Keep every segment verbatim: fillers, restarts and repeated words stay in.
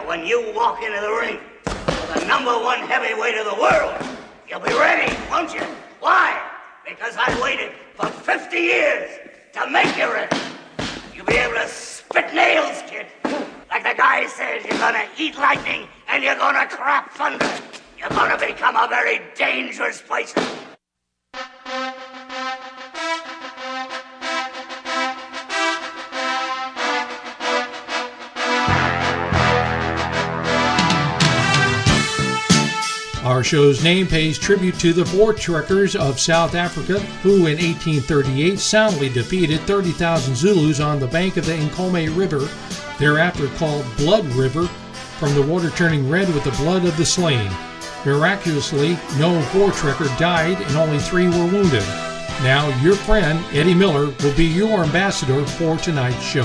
when you walk into the ring with the number one heavyweight of the world, you'll be ready, won't you? Why? Because I waited for fifty years to make you ready. You'll be able to spit nails, kid. Like the guy says, you're gonna eat lightning and you're gonna crap thunder. You're gonna become a very dangerous person. Our show's name pays tribute to the Voortrekkers of South Africa, who in eighteen thirty-eight soundly defeated thirty thousand Zulus on the bank of the Nkomo River, thereafter called Blood River, from the water turning red with the blood of the slain. Miraculously, no Voortrekker died and only three were wounded. Now, your friend, Eddie Miller, will be your ambassador for tonight's show.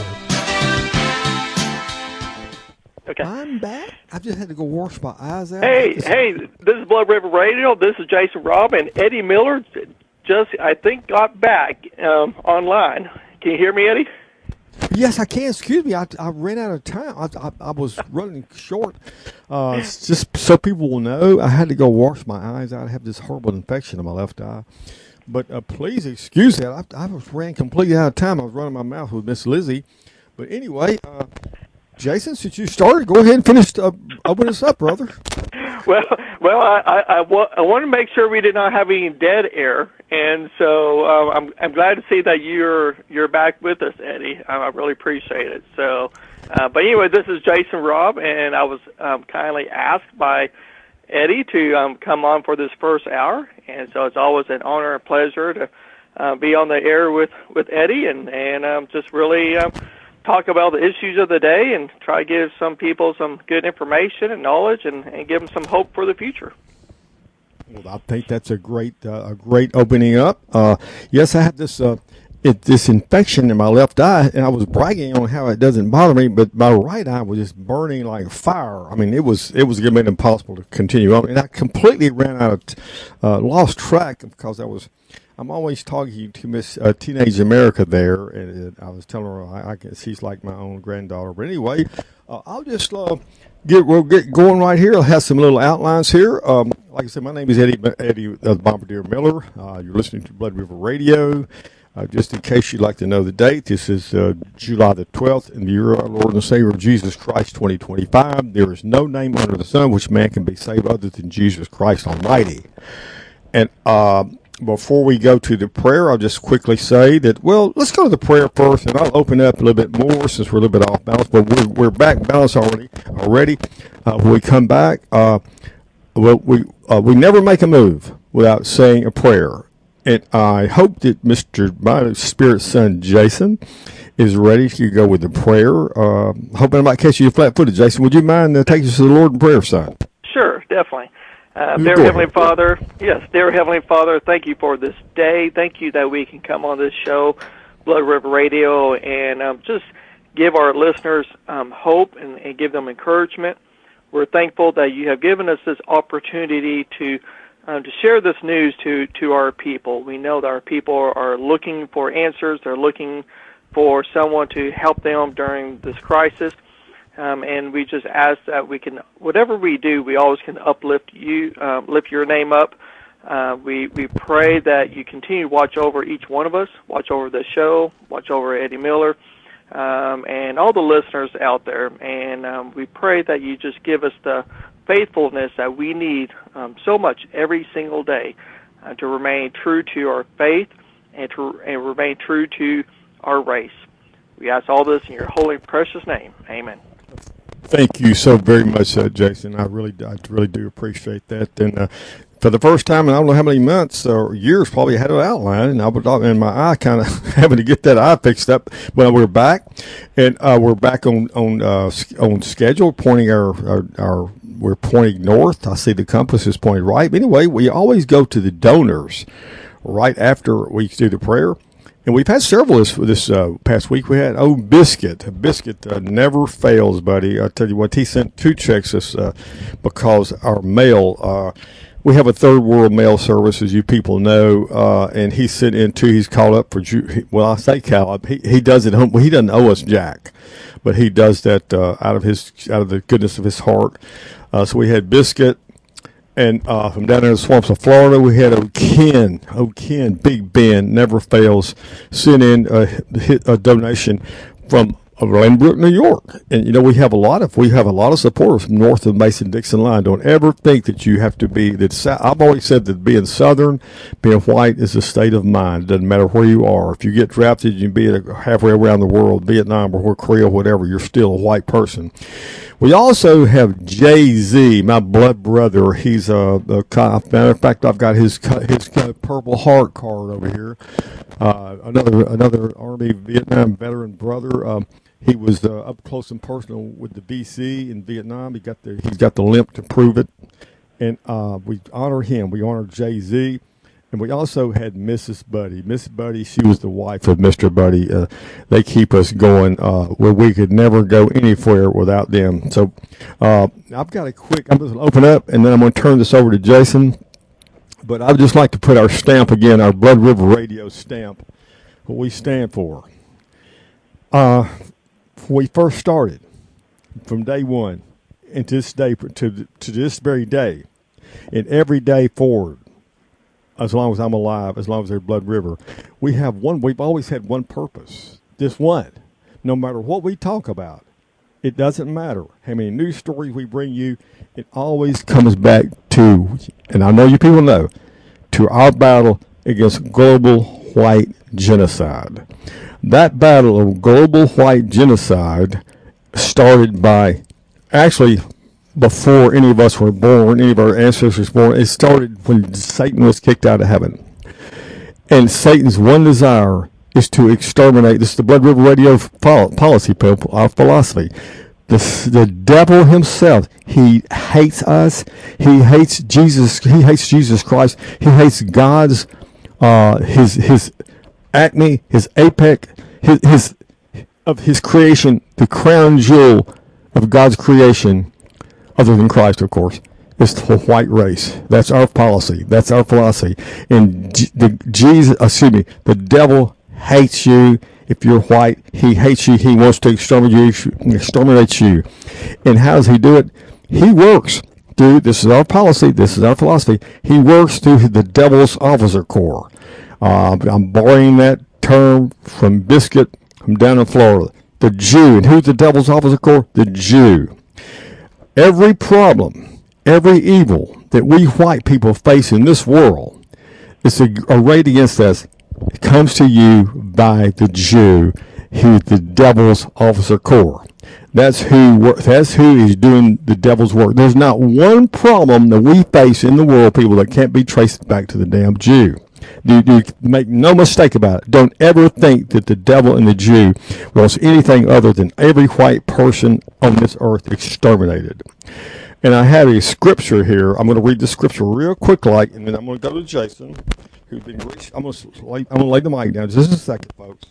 Okay. I'm back. I just had to go wash my eyes out. Hey, hey, this is Blood River Radio. This is Jason Robb, and Eddie Miller just, I think, got back um, online. Can you hear me, Eddie? Yes, I can. Excuse me. I, I ran out of time. I, I, I was running short. Uh, just so people will know, I had to go wash my eyes out. I have this horrible infection in my left eye. But uh, please excuse that. I, I was ran completely out of time. I was running my mouth with Miss Lizzie. But anyway, uh, Jason, since you started, go ahead and finish. Uh, open us up, brother. Well, well, I, I, I, wa- I want to make sure we did not have any dead air, and so uh, I'm I'm glad to see that you're you're back with us, Eddie. I, I really appreciate it. So, uh, but anyway, this is Jason Robb, and I was um, kindly asked by Eddie to um, come on for this first hour, and so it's always an honor and pleasure to uh, be on the air with, with Eddie, and and um, just really. Um, talk about the issues of the day and try to give some people some good information and knowledge and, and give them some hope for the future. Well, I think that's a great uh, a great opening up. Uh, yes, I have this uh, it, this infection in my left eye, and I was bragging on how it doesn't bother me, but my right eye was just burning like fire. I mean, it was it was getting impossible to continue on, and I completely ran out of, t- uh, lost track because I was. I'm always talking to Miss uh, Teenage America there, and uh, I was telling her I, I can, she's like my own granddaughter. But anyway, uh, I'll just uh, get we'll get going right here. I'll have some little outlines here. Um, like I said, my name is Eddie Eddie uh, Bombardier Miller. Uh, you're listening to Blood River Radio. Uh, just in case you'd like to know the date, this is uh, July the twelfth in the year of our Lord and Savior Jesus Christ twenty twenty-five. There is no name under the sun which man can be saved other than Jesus Christ Almighty. And uh, before we go to the prayer, I'll just quickly say that, well, let's go to the prayer first, and I'll open up a little bit more since we're a little bit off balance, but we're, we're back balanced already. Already, uh, when we come back, uh, well, we uh, we never make a move without saying a prayer. And I hope that Mister my spirit son, Jason, is ready to go with the prayer. Uh, hoping I might catch you flat-footed, Jason. Would you mind uh, taking us to the Lord in prayer, son? Sure, definitely. Uh, dear Heavenly Father, yes, dear Heavenly Father, thank you for this day. Thank you that we can come on this show, Blood River Radio, and um, just give our listeners um, hope and, and give them encouragement. We're thankful that you have given us this opportunity to um, to share this news to, to our people. We know that our people are, are looking for answers. They're looking for someone to help them during this crisis. Um, and we just ask that we can, whatever we do, we always can uplift you, uh, lift your name up. Uh, we we pray that you continue to watch over each one of us, watch over the show, watch over Eddie Miller, um, and all the listeners out there. And um, we pray that you just give us the faithfulness that we need um, so much every single day uh, to remain true to our faith and to and remain true to our race. We ask all this in your holy, precious name. Amen. Thank you so very much, uh, Jason. I really, I really do appreciate that. And uh, for the first time in I don't know how many months or years, probably I had an outline, and I was and my eye kind of having to get that eye fixed up. Well, we're back, and uh, we're back on on uh, on schedule, pointing our, our our we're pointing north. I see the compass is pointing right. But anyway, we always go to the donors right after we do the prayer. And we've had several this this uh, past week. We had oh Biscuit. Biscuit uh, never fails, buddy. I tell you what, he sent two checks us uh, because our mail. Uh, we have a third world mail service, as you people know, uh, and he sent in two. He's called up for. Well, I say call up. He he does it home. He doesn't owe us jack, but he does that uh, out of his out of the goodness of his heart. Uh, so we had Biscuit, and uh, from down in the swamps of Florida, we had O'Ken. O'Ken, Big Ben, never fails, sent in a, a donation from Glenbrook, New York. And you know, we have a lot of we have a lot of supporters north of the Mason-Dixon line. Don't ever think that you have to be that. I've always said that being Southern, being white is a state of mind. It doesn't matter where you are. If you get drafted, you can be halfway around the world, Vietnam or Korea, whatever. You're still a white person. We also have Jay-Z, my blood brother. He's a, a matter of fact, I've got his his Purple Heart card over here. Uh, another another Army Vietnam veteran brother. Um, He was uh, up close and personal with the V C in Vietnam. He got the he's got the limp to prove it, and uh, we honor him. We honor Jay-Z, and we also had Missus Buddy. Missus Buddy, she was the wife of Mister Buddy. Uh, they keep us going uh, where we could never go anywhere without them. So uh, I've got a quick. I'm just going to open up, and then I'm going to turn this over to Jason. But I'd just like to put our stamp again, our Blood River Radio stamp, what we stand for. Uh. We first started from day one and to this day to to this very day, and every day forward, as long as I'm alive, as long as there's Blood River, we have one. We've always had one purpose. Just one. No matter what we talk about, it doesn't matter how many news stories we bring you. It always comes back to, and I know you people know, to our battle against global white genocide. That battle of global white genocide started by, actually, before any of us were born, any of our ancestors were born. It started when Satan was kicked out of heaven. And Satan's one desire is to exterminate. This is the Blood River Radio policy, people, our philosophy. The, the devil himself, he hates us. He hates Jesus. He hates Jesus Christ. He hates God's, uh, his, his, acme, his apex, his, his of his creation, the crown jewel of God's creation, other than Christ, of course, is the white race. That's our policy. That's our philosophy. And G- the Jesus, excuse me, the devil hates you. If you're white, he hates you. He wants to exterminate you. Exterminate you. And how does he do it? He works through. This is our policy. This is our philosophy. He works through the devil's officer corps. Uh, I'm borrowing that term from Biscuit from down in Florida. The Jew. And who's the devil's officer corps? The Jew. Every problem, every evil that we white people face in this world is arrayed against us. It comes to you by the Jew, who's the devil's officer corps. That's who. That's who is doing the devil's work. There's not one problem that we face in the world, people, that can't be traced back to the damn Jew. You, you make no mistake about it. Don't ever think that the devil and the Jew wants anything other than every white person on this earth exterminated. And I have a scripture here. I'm going to read the scripture real quick, like, and then I'm going to go to Jason, who's been. I'm going to lay, I'm going to lay the mic down just a second, folks.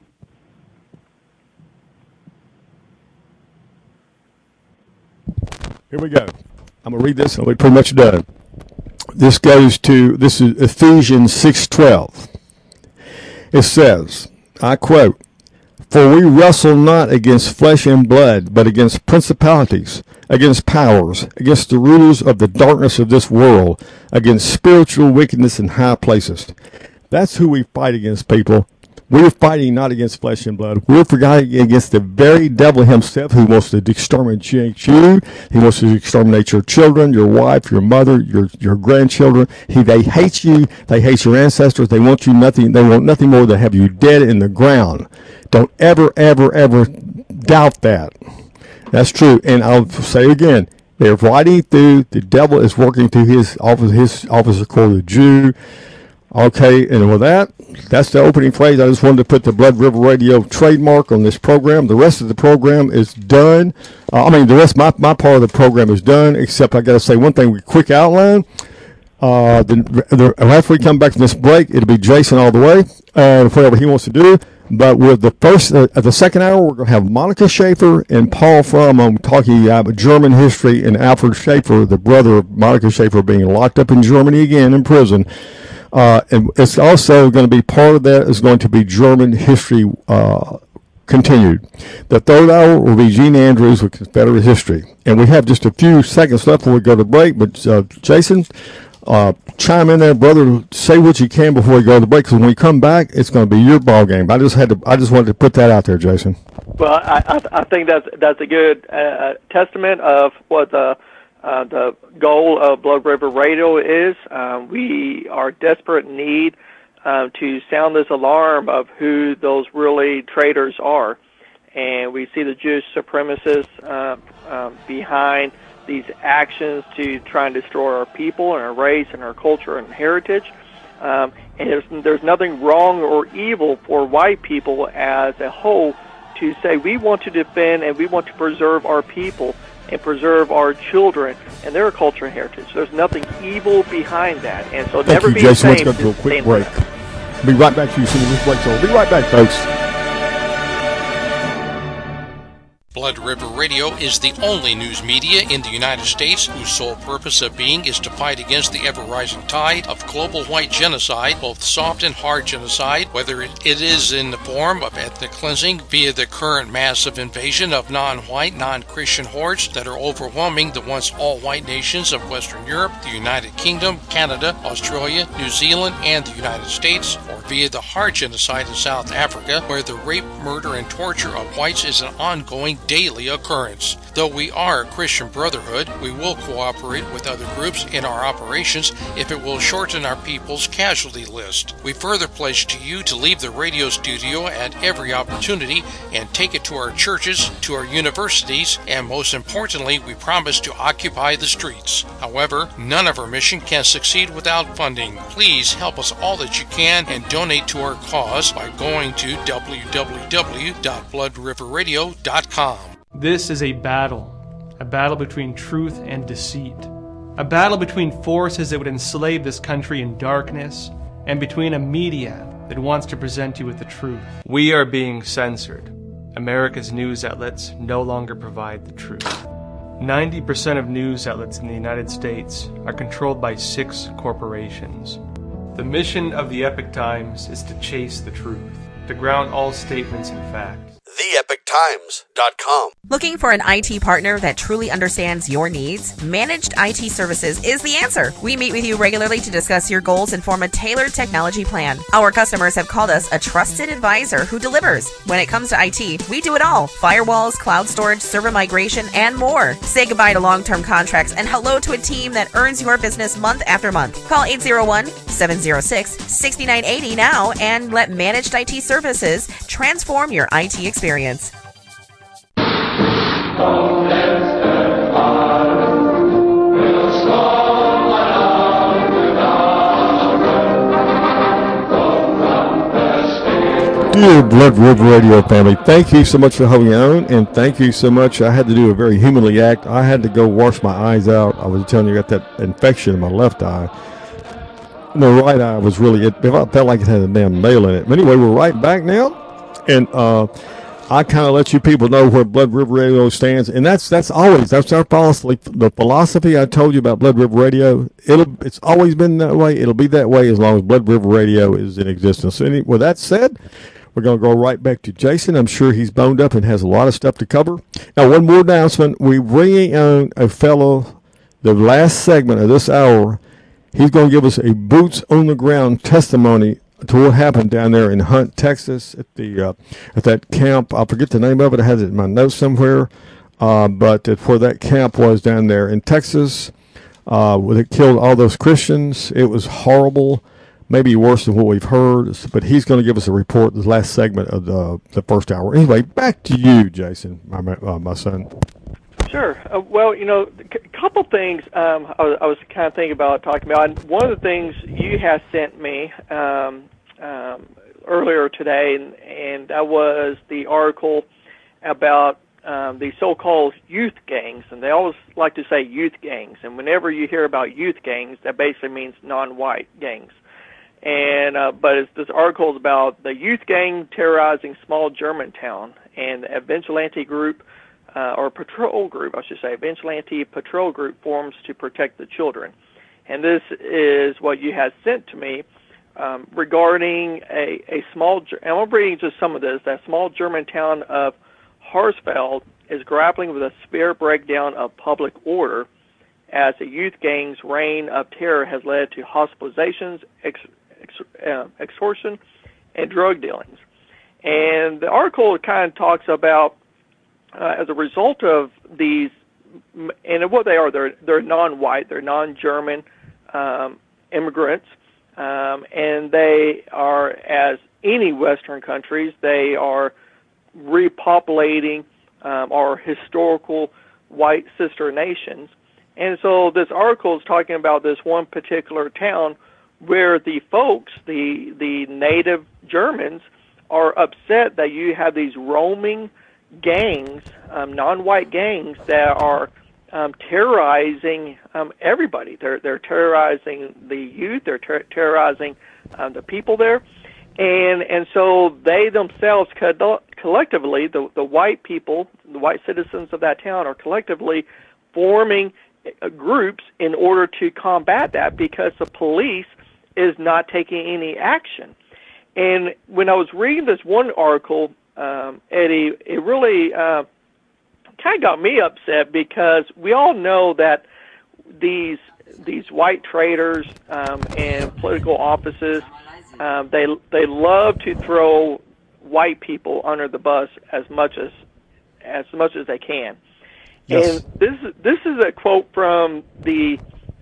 Here we go. I'm going to read this, and we're pretty much done. This goes to, this is Ephesians six twelve. It says, I quote, "For we wrestle not against flesh and blood, but against principalities, against powers, against the rulers of the darkness of this world, against spiritual wickedness in high places." That's who we fight against, people. We're fighting not against flesh and blood. We're fighting against the very devil himself, who wants to exterminate you. He wants to exterminate your children, your wife, your mother, your your grandchildren. He, they hate you. They hate your ancestors. They want you nothing. They want nothing more than have you dead in the ground. Don't ever, ever, ever doubt that. That's true. And I'll say again, they're fighting through. The devil is working through his office, his officer called the Jew. Okay, and with that, that's the opening phrase. I just wanted to put the Blood River Radio trademark on this program. The rest of the program is done. Uh, I mean, the rest, my, my part of the program is done, except I got to say one thing, quick outline. Uh, the, the, after we come back from this break, it'll be Jason all the way, and whatever he wants to do. But with the first, uh, at the second hour, we're going to have Monica Schaefer and Paul Fromm um, talking about German history, and Alfred Schaefer, the brother of Monica Schaefer, being locked up in Germany again in prison. Uh, and it's also going to be part of that is going to be German history uh, continued. The third hour will be Gene Andrews with Confederate history. And we have just a few seconds left before we go to break. But, uh, Jason, uh, chime in there, brother. Say what you can before we go to break, because when we come back, it's going to be your ball game. I just had to. I just wanted to put that out there, Jason. Well, I, I, I think that's that's a good uh, testament of what the uh, the goal of Blood River Radio is. Um, we are desperate in need uh, to sound this alarm of who those really traitors are, and we see the Jewish supremacists uh, uh, behind these actions to try and destroy our people and our race and our culture and heritage. Um, and there's, there's nothing wrong or evil for white people as a whole to say we want to defend and we want to preserve our people and preserve our children and their culture and heritage. There's nothing evil behind that. And so Thank never you, be Jason. ashamed Let's go to a quick break. that. Be right back to you as soon as this break's over. Be right back, folks. Blood River Radio is the only news media in the United States whose sole purpose of being is to fight against the ever-rising tide of global white genocide, both soft and hard genocide, whether it is in the form of ethnic cleansing via the current massive invasion of non-white, non-Christian hordes that are overwhelming the once all-white nations of Western Europe, the United Kingdom, Canada, Australia, New Zealand, and the United States, or via the hard genocide in South Africa, where the rape, murder, and torture of whites is an ongoing daily occurrence. Though we are a Christian brotherhood, we will cooperate with other groups in our operations if it will shorten our people's casualty list. We further pledge to you to leave the radio studio at every opportunity and take it to our churches, to our universities, and most importantly, we promise to occupy the streets. However, none of our mission can succeed without funding. Please help us all that you can and donate to our cause by going to w w w dot blood river radio dot com. This is a battle, a battle between truth and deceit, a battle between forces that would enslave this country in darkness and between a media that wants to present you with the truth. We are being censored. America's news outlets no longer provide the truth. ninety percent of news outlets in the United States are controlled by six corporations. The mission of the Epoch Times is to chase the truth, to ground all statements in fact. the epoch times dot com. Looking for an I T partner that truly understands your needs? Managed I T Services is the answer. We meet with you regularly to discuss your goals and form a tailored technology plan. Our customers have called us a trusted advisor who delivers. When it comes to I T, we do it all. Firewalls, cloud storage, server migration, and more. Say goodbye to long-term contracts and hello to a team that earns your business month after month. Call eight zero one, seven zero six, six nine eight zero now and let Managed I T Services transform your I T experience. Dear Blood River Radio family, thank you so much for holding on, and thank you so much. I had to do a very humanly act. I had to go wash my eyes out. I was telling you, I got that infection in my left eye. The right eye was really, it felt like it had a damn nail in it. But anyway, we're right back now, and uh, I kind of let you people know where Blood River Radio stands, and that's that's always that's our philosophy. The philosophy I told you about Blood River Radio, it'll it's always been that way. It'll be that way as long as Blood River Radio is in existence. So any, with that said, we're going to go right back to Jason. I'm sure he's boned up and has a lot of stuff to cover. Now, one more announcement: we're bringing on a fellow. The last segment of this hour, he's going to give us a boots on the ground testimony to what happened down there in Hunt, Texas, at the uh, at that camp. I forget the name of it. I had it in my notes somewhere, uh, but at where that camp was down there in Texas, uh, where they killed all those Christians. It was horrible, maybe worse than what we've heard. But he's going to give us a report. The last segment of the the first hour. Anyway, back to you, Jason, my uh, my son. Sure. Uh, well, you know, a couple things um, I, was, I was kind of thinking about talking about. And one of the things you have sent me um, um, earlier today, and, and that was the article about um, the so-called youth gangs. And they always like to say youth gangs. And whenever you hear about youth gangs, that basically means non-white gangs. And uh, but it's, this article is about the youth gang terrorizing small German town, and a vigilante group, Uh, or patrol group, I should say, vigilante patrol group forms to protect the children. And this is what you had sent to me um, regarding a, a small, and I'm reading just some of this, that small German town of Harzfeld is grappling with a severe breakdown of public order as the youth gang's reign of terror has led to hospitalizations, ex, ex, uh, extortion, and drug dealings. And the article kind of talks about, uh, as a result of these, and what they are, they're, they're non-white, they're non-German um, immigrants, um, and they are, as any Western countries, they are repopulating um, our historical white sister nations. And so this article is talking about this one particular town where the folks, the the native Germans, are upset that you have these roaming gangs, um, non-white gangs that are um, terrorizing um, everybody. They're they're terrorizing the youth. They're ter- terrorizing um, the people there, and and so they themselves co- collectively, the the white people, the white citizens of that town, are collectively forming groups in order to combat that because the police is not taking any action. And when I was reading this one article, um, Eddie, it really uh, kind of got me upset because we all know that these these white traders um, and political offices, um, they they love to throw white people under the bus as much as as much as they can. Yes. And this this is a quote from the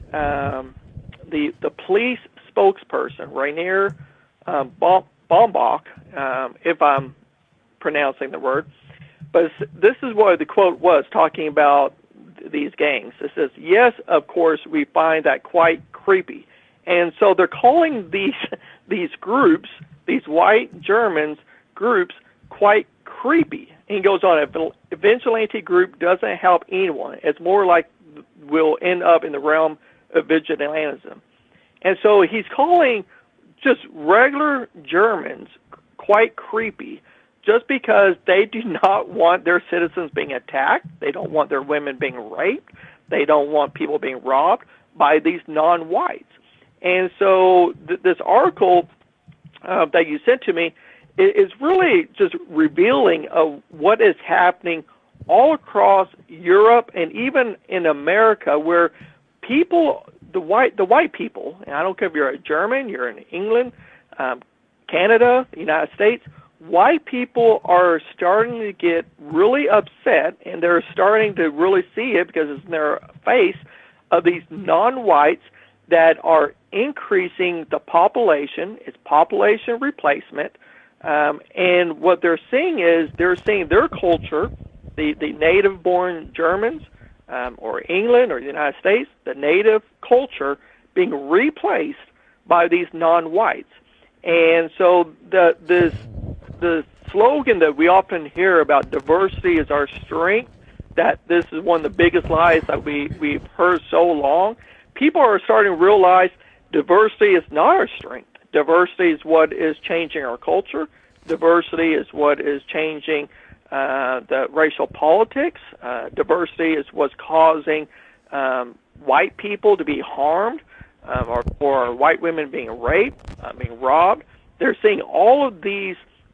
um, the the police spokesperson, Rainier um, Baumbach, um, if I'm pronouncing the word. But this is what the quote was, talking about these gangs. It says, "Yes, of course, we find that quite creepy." And so they're calling these these groups, these white Germans groups, quite creepy. And he goes on, if a vigilante group doesn't help anyone, it's more like we'll end up in the realm of vigilantism. And so he's calling just regular Germans quite creepy just because they do not want their citizens being attacked. They don't want their women being raped. They don't want people being robbed by these non-whites. And so th- this article uh, that you sent to me is really just revealing of what is happening all across Europe and even in America, where people, the white, the white people, and I don't care if you're a German, you're in England, um, Canada, the United States, white people are starting to get really upset, and they're starting to really see it because it's in their face of these non-whites that are increasing the population. It's population replacement. Um, and what they're seeing is they're seeing their culture, the, the native-born Germans, um, or England or the United States, the native culture being replaced by these non-whites. And so the this the slogan that we often hear about diversity is our strength, that this is one of the biggest lies that we, we've heard so long. People are starting to realize diversity is not our strength. Diversity is what is changing our culture. Diversity is what is changing uh, the racial politics. Uh, diversity is what's causing um, white people to be harmed, um, or, or white women being raped, uh, being robbed. They're seeing all of these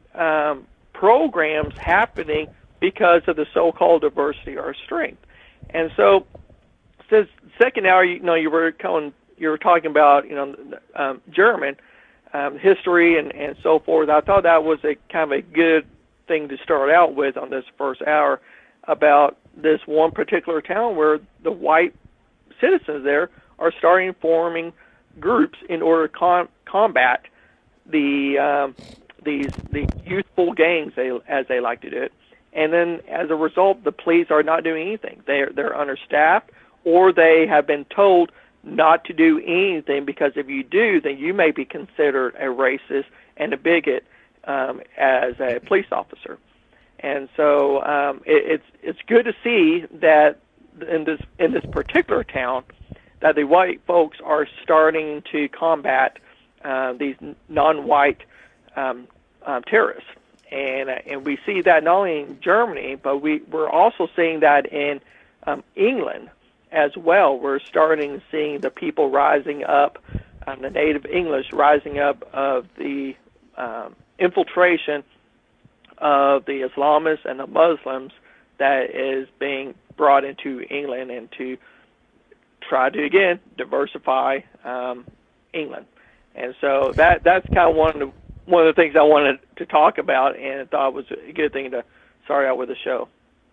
um, programs happening because of the so-called diversity or strength. And so, since second hour, you know, you were going, you were talking about, you know, um, German. Um, history and, and so forth. I thought that was a kind of a good thing to start out with on this first hour about this one particular town where the white citizens there are starting forming groups in order to com- combat the um, these the youthful gangs, they, as they like to do it. And then as a result, the police are not doing anything. They're they're understaffed, or they have been told not to do anything, because if you do, then you may be considered a racist and a bigot um, as a police officer. And so um, it, it's it's good to see that in this in this particular town that the white folks are starting to combat uh, these non-white um, um, terrorists, and uh, and we see that not only in Germany, but we we're also seeing that in um, England as well. We're starting seeing the people rising up um, the native English rising up of the um, infiltration of the Islamists and the Muslims that is being brought into England and to try to, again, diversify um, England. And so that that's kind of one of the, one of the things I wanted to talk about, and I thought it was a good thing to start out with the show.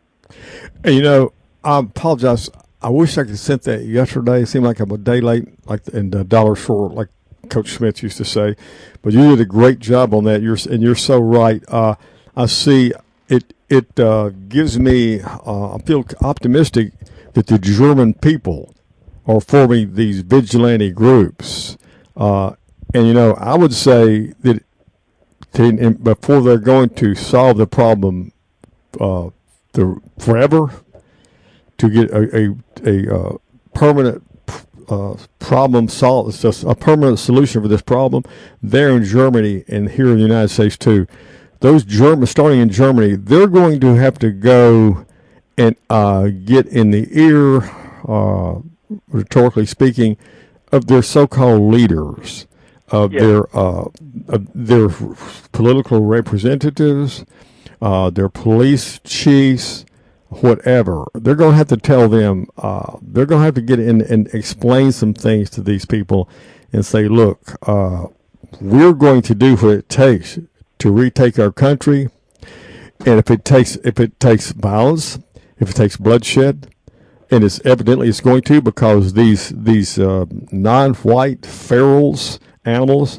Hey, you know, I apologize. I wish I could have sent that yesterday. It seemed like I'm a day late, like in the dollar short, like Coach Smith used to say. But you did a great job on that. You're and you're so right. Uh, I see it. It uh, gives me. Uh, I feel optimistic that the German people are forming these vigilante groups. Uh, and you know, I would say that to, in, before they're going to solve the problem, uh, the forever. To get a a, a uh, permanent uh, problem solved, it's just a permanent solution for this problem. There in Germany and here in the United States too, those German starting in Germany, they're going to have to go and uh, get in the ear, uh, rhetorically speaking, of their so-called leaders, of yeah. their uh, of their political representatives, uh, their police chiefs. Whatever, they're going to have to tell them, uh, they're going to have to get in and explain some things to these people and say, look, uh, we're going to do what it takes to retake our country. And if it takes, if it takes violence, if it takes bloodshed, and it's evidently it's going to, because these, these, uh, non-white ferals, animals,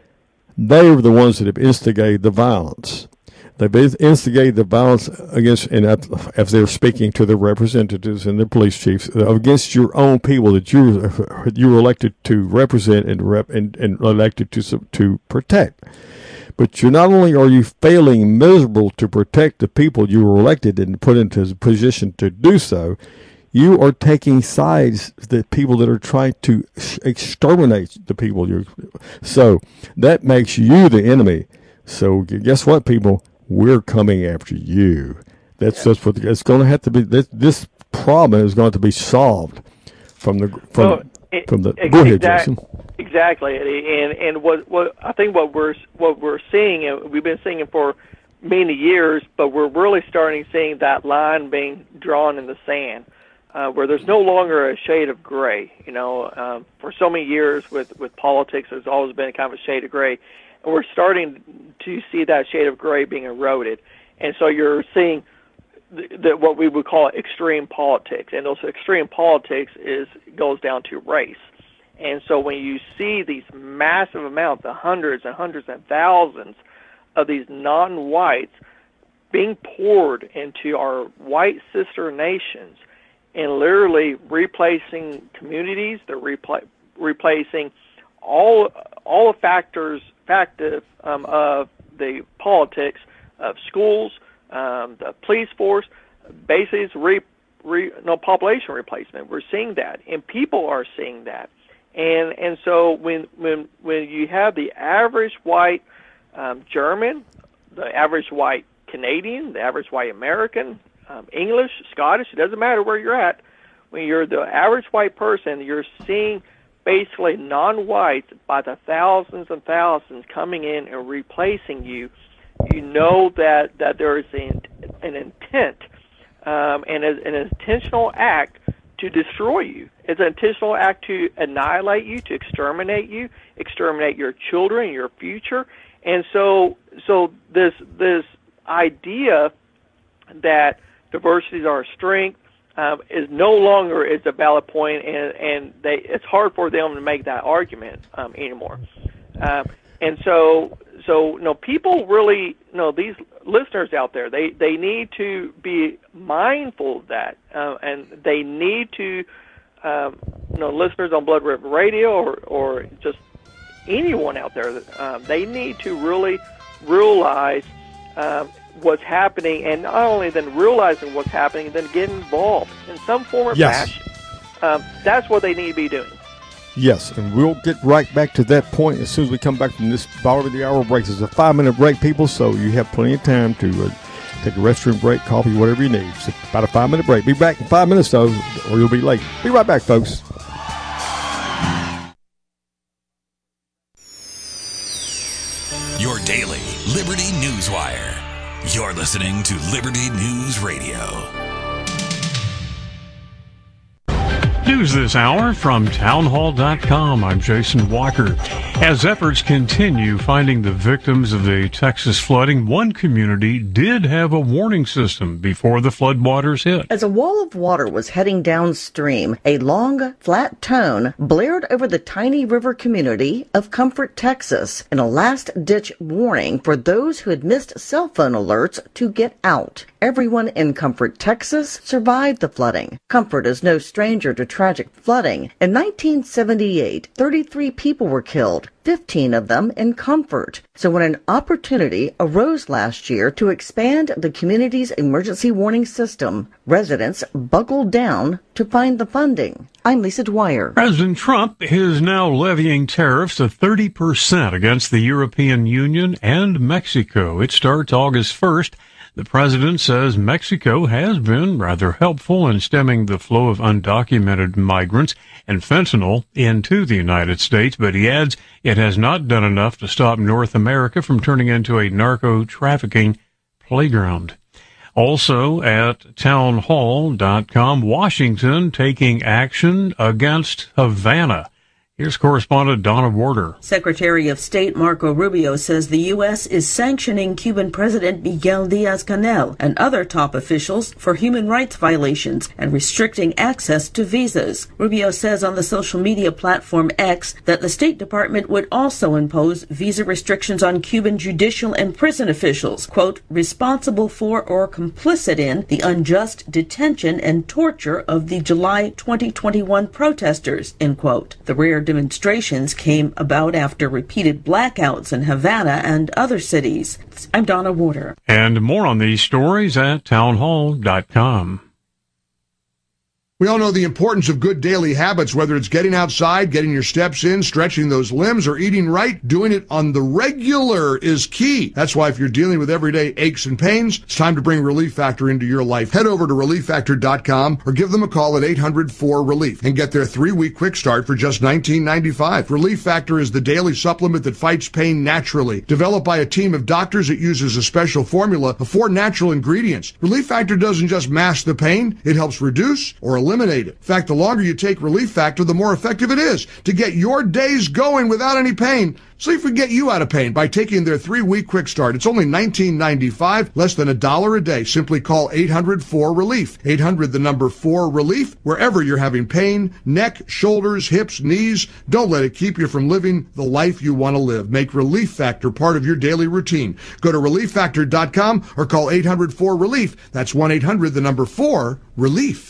they are the ones that have instigated the violence. They've instigated the violence against, and as they're speaking to their representatives and their police chiefs, against your own people that you you were elected to represent and rep and, and elected to to protect. But you not only are you failing miserable to protect the people you were elected and put into a position to do so, you are taking sides the people that are trying to exterminate the people. You so that makes you the enemy. So guess what, people? We're coming after you. That's that's what it's going to have to be. This, this problem is going to be solved from the from well, it, from the. Exact, go ahead, Jason. Exactly, Eddie. And and what what I think what we're what we're seeing, and we've been seeing it for many years, but we're really starting seeing that line being drawn in the sand, uh, where there's no longer a shade of gray. You know, um, for so many years with with politics, there's always been kind of a shade of gray. We're starting to see that shade of gray being eroded. And so you're seeing the, the, what we would call extreme politics. And those extreme politics is goes down to race. And so when you see these massive amounts, the hundreds and hundreds and thousands of these non-whites being poured into our white sister nations and literally replacing communities, they're repla- replacing all all the factors factive um, of the politics of schools, um, the police force, basically it's re, re, no population replacement. We're seeing that, and people are seeing that, and and so when when when you have the average white um, German, the average white Canadian, the average white American, um, English, Scottish, it doesn't matter where you're at. When you're the average white person, you're seeing basically non-whites by the thousands and thousands coming in and replacing you. You know that, that there is an, an intent um, and an intentional act to destroy you. It's an intentional act to annihilate you, to exterminate you, exterminate your children, your future. And so, so this this idea that diversity is our strength, Um, is no longer is a valid point, and, and they, it's hard for them to make that argument um, anymore. Uh, and so, so you know, people really, you know, these listeners out there, they, they need to be mindful of that, uh, and they need to, um, you know, listeners on Blood River Radio or, or just anyone out there, um, they need to really realize um, what's happening, and not only then realizing what's happening, then get involved in some form or yes. fashion. Um, that's what they need to be doing. Yes, and we'll get right back to that point as soon as we come back from this bottom of the hour break. It's a five-minute break, people, so you have plenty of time to uh, take a restroom break, coffee, whatever you need. It's about a five-minute break. Be back in five minutes, though, or you'll be late. Be right back, folks. daily Liberty News Wire. You're listening to Liberty News Radio. News this hour from townhall dot com. I'm Jason Walker. As efforts continue finding the victims of the Texas flooding, one community did have a warning system before the floodwaters hit. As a wall of water was heading downstream, a long, flat tone blared over the tiny river community of Comfort, Texas, in a last-ditch warning for those who had missed cell phone alerts to get out. Everyone in Comfort, Texas survived the flooding. Comfort is no stranger to tragic flooding. In nineteen seventy-eight, thirty-three people were killed, fifteen of them in Comfort. So when an opportunity arose last year to expand the community's emergency warning system, residents buckled down to find the funding. I'm Lisa Dwyer. President Trump is now levying tariffs of thirty percent against the European Union and Mexico. It starts August first. The president says Mexico has been rather helpful in stemming the flow of undocumented migrants and fentanyl into the United States, but he adds it has not done enough to stop North America from turning into a narco-trafficking playground. Also at townhall dot com, Washington taking action against Havana. Here's correspondent Donna Warder. Secretary of State Marco Rubio says the U S is sanctioning Cuban President Miguel Diaz-Canel and other top officials for human rights violations and restricting access to visas. Rubio says on the social media platform X that the State Department would also impose visa restrictions on Cuban judicial and prison officials, quote, responsible for or complicit in the unjust detention and torture of the July twenty twenty-one protesters, end quote. The rare demonstrations came about after repeated blackouts in Havana and other cities. I'm Donna Warder. And more on these stories at townhall dot com. We all know the importance of good daily habits, whether it's getting outside, getting your steps in, stretching those limbs, or eating right. Doing it on the regular is key. That's why if you're dealing with everyday aches and pains, it's time to bring Relief Factor into your life. Head over to relief factor dot com or give them a call at eight hundred four relief and get their three-week quick start for just nineteen ninety-five. Relief Factor is the daily supplement that fights pain naturally. Developed by a team of doctors, it uses a special formula of four natural ingredients. Relief Factor doesn't just mask the pain, it helps reduce or eliminate it. In fact, the longer you take Relief Factor, the more effective it is to get your days going without any pain. See if we get you out of pain by taking their three-week quick start. It's only nineteen ninety-five, less than a dollar a day. Simply call eight hundred four relief. eight hundred, the number four relief. Wherever you're having pain, neck, shoulders, hips, knees, don't let it keep you from living the life you want to live. Make Relief Factor part of your daily routine. Go to relief factor dot com or call eight hundred four relief. That's one eight hundred, the number four relief.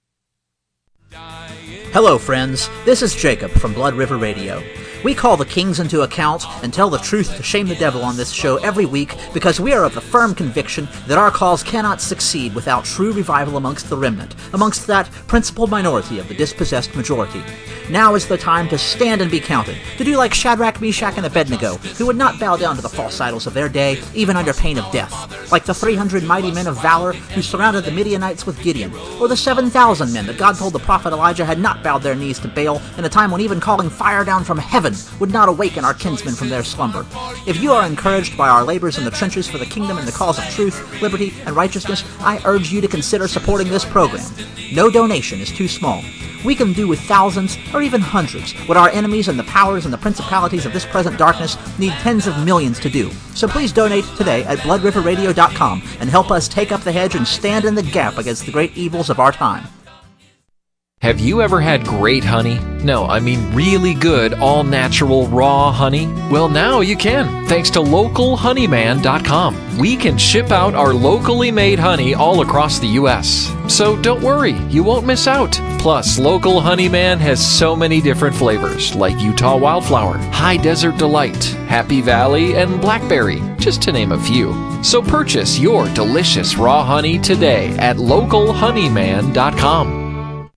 Hello, friends. This is Jacob from Blood River Radio. We call the kings into account and tell the truth to shame the devil on this show every week because we are of the firm conviction that our cause cannot succeed without true revival amongst the remnant, amongst that principal minority of the dispossessed majority. Now is the time to stand and be counted, to do like Shadrach, Meshach, and Abednego, who would not bow down to the false idols of their day, even under pain of death, like the three hundred mighty men of valor who surrounded the Midianites with Gideon, or the seven thousand men that God told the prophet Elijah had not bowed their knees to Baal in a time when even calling fire down from heaven would not awaken our kinsmen from their slumber. If you are encouraged by our labors in the trenches for the kingdom and the cause of truth, liberty, and righteousness, I urge you to consider supporting this program. No donation is too small. We can do with thousands or even hundreds what our enemies and the powers and the principalities of this present darkness need tens of millions to do. So please donate today at blood river radio dot com and help us take up the hedge and stand in the gap against the great evils of our time. Have you ever had great honey? No, I mean really good, all-natural, raw honey? Well, now you can, thanks to local honeyman dot com. We can ship out our locally made honey all across the U S So don't worry, you won't miss out. Plus, Local Honeyman has so many different flavors, like Utah Wildflower, High Desert Delight, Happy Valley, and Blackberry, just to name a few. So purchase your delicious raw honey today at local honeyman dot com.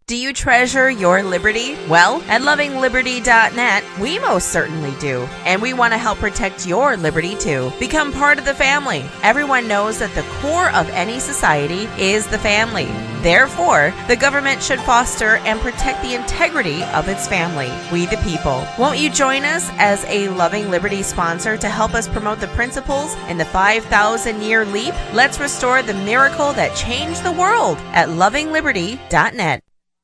Do you treasure your liberty? Well, at loving liberty dot net, we most certainly do. And we want to help protect your liberty too. Become part of the family. Everyone knows that the core of any society is the family. Therefore, the government should foster and protect the integrity of its family, we the people. Won't you join us as a Loving Liberty sponsor to help us promote the principles in the five thousand year leap? Let's restore the miracle that changed the world at loving liberty dot net.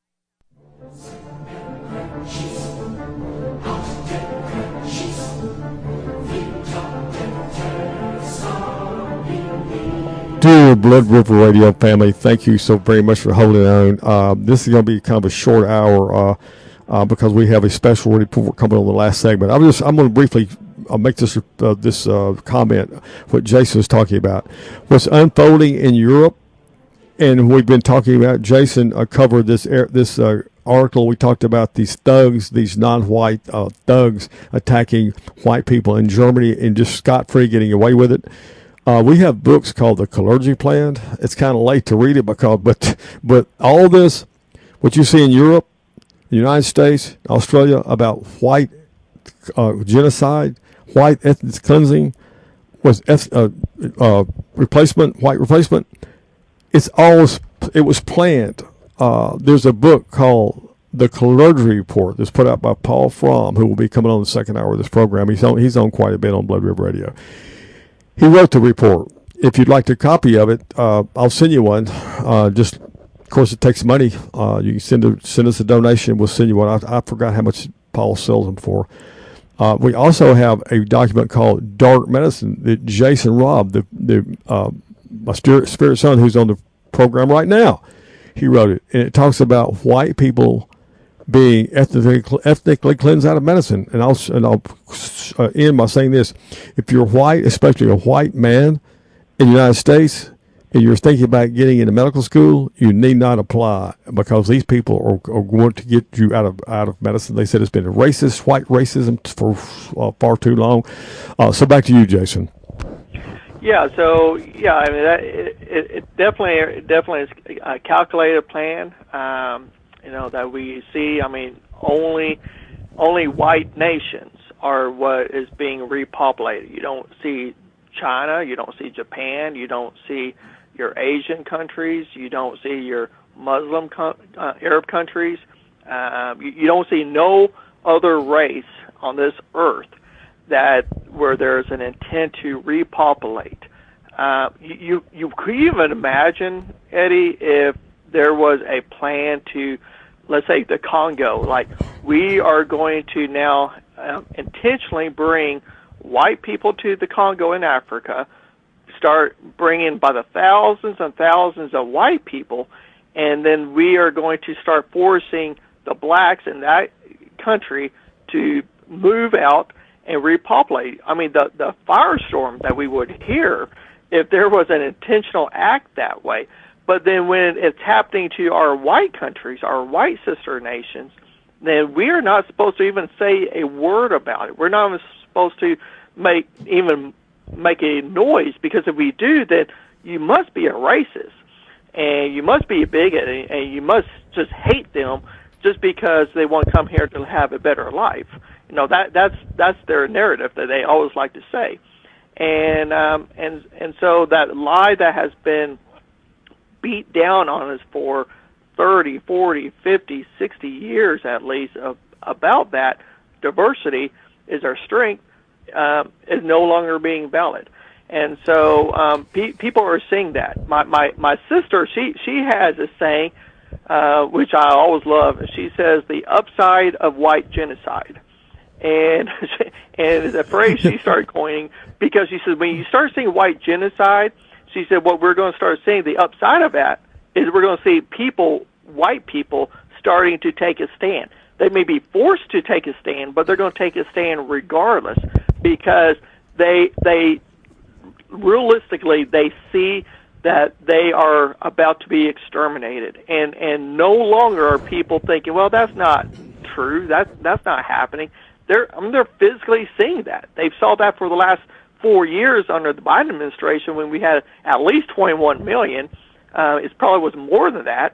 Dear Blood River Radio family, thank you so very much for holding on. Uh, this is going to be kind of a short hour uh, uh, because we have a special report coming on the last segment. I'm just I'm going to briefly I'll make this uh, this uh, comment what Jason was talking about. What's unfolding in Europe, and we've been talking about. Jason uh, covered this this uh, article. We talked about these thugs, these non-white uh, thugs attacking white people in Germany and just scot-free getting away with it. Uh, we have books called the Kalergi Plan. It's kind of late to read it because, but but all this, what you see in Europe, the United States, Australia about white uh, genocide, white ethnic cleansing, was uh, uh, replacement, white replacement. It's all it was planned. Uh, there's a book called The Kalergi Report that's put out by Paul Fromm, who will be coming on the second hour of this program. He's on he's on quite a bit on Blood River Radio. He wrote the report. If you'd like a copy of it, uh, I'll send you one. Uh, just, of course, it takes money. Uh, you can send a, send us a donation. We'll send you one. I, I forgot how much Paul sells them for. Uh, we also have a document called Dark Medicine that Jason Robb, the the uh, my spirit, spirit son, who's on the program right now, he wrote it, and it talks about white people being ethnically, ethnically cleansed out of medicine. And I'll, and I'll uh, end by saying this. If you're white, especially a white man in the United States, and you're thinking about getting into medical school, you need not apply because these people are, are going to get you out of out of medicine. They said it's been racist, white racism for uh, far too long. Uh, so back to you, Jason. Yeah, so, yeah, I mean, that, it, it, it definitely it definitely is a calculated plan. Um You know, that we see, I mean, only only white nations are what is being repopulated. You don't see China, you don't see Japan, you don't see your Asian countries, you don't see your Muslim co- uh, Arab countries. Uh, you, you don't see no other race on this earth that where there's an intent to repopulate. Uh, you, you you could even imagine, Eddie, if there was a plan to, let's say, the Congo, like we are going to now um, intentionally bring white people to the Congo in Africa, start bringing by the thousands and thousands of white people, and then we are going to start forcing the blacks in that country to move out and repopulate. I mean, the, the firestorm that we would hear if there was an intentional act that way. But then when it's happening to our white countries, our white sister nations, then we are not supposed to even say a word about it. We're not even supposed to make even make a noise, because if we do, then you must be a racist, and you must be a bigot, and, and you must just hate them just because they want to come here to have a better life. You know, that that's that's their narrative that they always like to say. And um, and and so that lie that has been beat down on us for thirty, forty, fifty, sixty years at least of, about that diversity is our strength, um, is no longer being valid. And so um, pe- people are seeing that. My, my, my sister, she, she has a saying, uh, which I always love. She says, the upside of white genocide. And and it's a phrase she started coining because she said, when you start seeing white genocide, she said, what we're going to start seeing, the upside of that, is we're going to see people, white people, starting to take a stand. They may be forced to take a stand, but they're going to take a stand regardless, because they they realistically they see that they are about to be exterminated, and and no longer are people thinking, well, that's not true, that's that's not happening. They're I mean, they're physically seeing that. They've saw that for the last four years under the Biden administration, when we had at least twenty-one million. Uh, it probably was more than that.